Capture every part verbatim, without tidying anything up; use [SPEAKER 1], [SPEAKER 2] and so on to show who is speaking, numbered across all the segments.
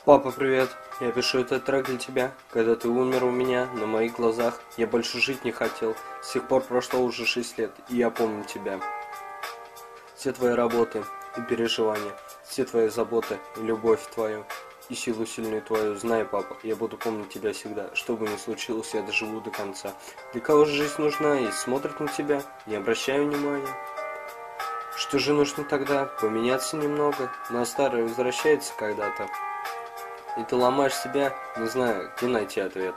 [SPEAKER 1] Папа, привет. Я пишу этот трек для тебя. Когда ты умер у меня, на моих глазах, я больше жить не хотел. С тех пор прошло уже шесть лет, и я помню тебя. Все твои работы и переживания, все твои заботы и любовь твою, и силу сильную твою. Знай, папа, я буду помнить тебя всегда. Что бы ни случилось, я доживу до конца. Для кого же жизнь нужна, и смотрит на тебя, не обращаю внимания. Что же нужно тогда? Поменяться немного, но старое возвращается когда-то. И ты ломаешь себя, не знаю, где найти ответ.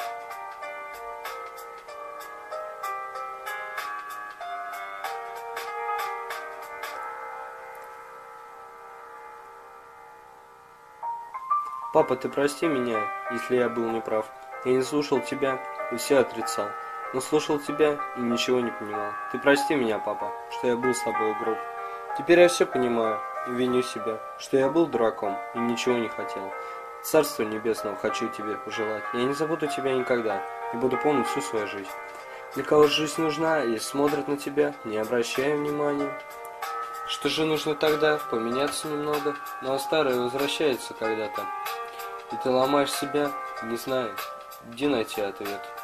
[SPEAKER 1] Папа, ты прости меня, если я был неправ. Я не слушал тебя и все отрицал. Но слушал тебя и ничего не понимал. Ты прости меня, папа, что я был с тобой груб. Теперь я все понимаю и виню себя, что я был дураком и ничего не хотел. Царства небесного хочу тебе пожелать. Я не забуду тебя никогда и буду помнить всю свою жизнь. Для кого жизнь нужна и смотрят на тебя, не обращая внимания. Что же нужно тогда? Поменяться немного, но старое возвращается когда-то. И ты ломаешь себя, не знаю, где найти ответ.